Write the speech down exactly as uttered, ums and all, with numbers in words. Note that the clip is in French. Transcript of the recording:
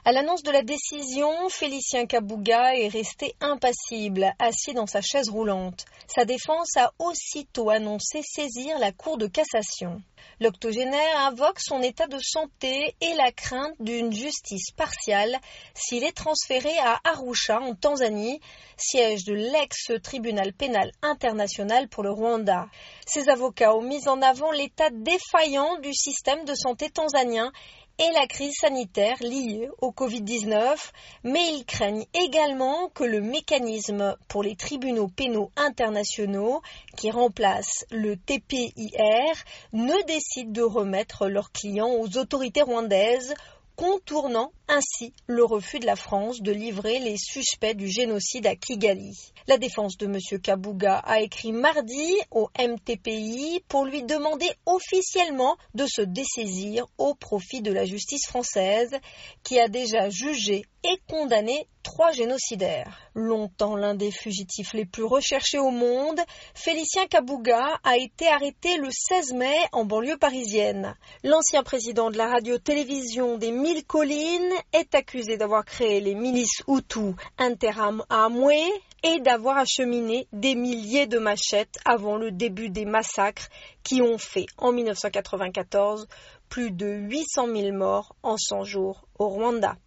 À l'annonce de la décision, Félicien Kabuga est resté impassible, assis dans sa chaise roulante. Sa défense a aussitôt annoncé saisir la Cour de cassation. L'octogénaire invoque son état de santé et la crainte d'une justice partiale s'il est transféré à Arusha, en Tanzanie, siège de l'ex-tribunal pénal international pour le Rwanda. Ses avocats ont mis en avant l'état défaillant du système de santé tanzanien et la crise sanitaire liée au covid dix-neuf, mais ils craignent également que le mécanisme pour les tribunaux pénaux internationaux, qui remplace le T P I R, ne décide de remettre leurs clients aux autorités rwandaises, contournant ainsi le refus de la France de livrer les suspects du génocide à Kigali. La défense de M. Kabuga a écrit mardi au M T P I pour lui demander officiellement de se dessaisir au profit de la justice française qui a déjà jugé et condamné trois génocidaires. Longtemps l'un des fugitifs les plus recherchés au monde, Félicien Kabuga a été arrêté le seize mai en banlieue parisienne. L'ancien président de la radio-télévision des Mille Collines est accusé d'avoir créé les milices Hutus Interahamwe et d'avoir acheminé des milliers de machettes avant le début des massacres qui ont fait en mille neuf cent quatre-vingt-quatorze plus de huit cent mille morts en cent jours au Rwanda.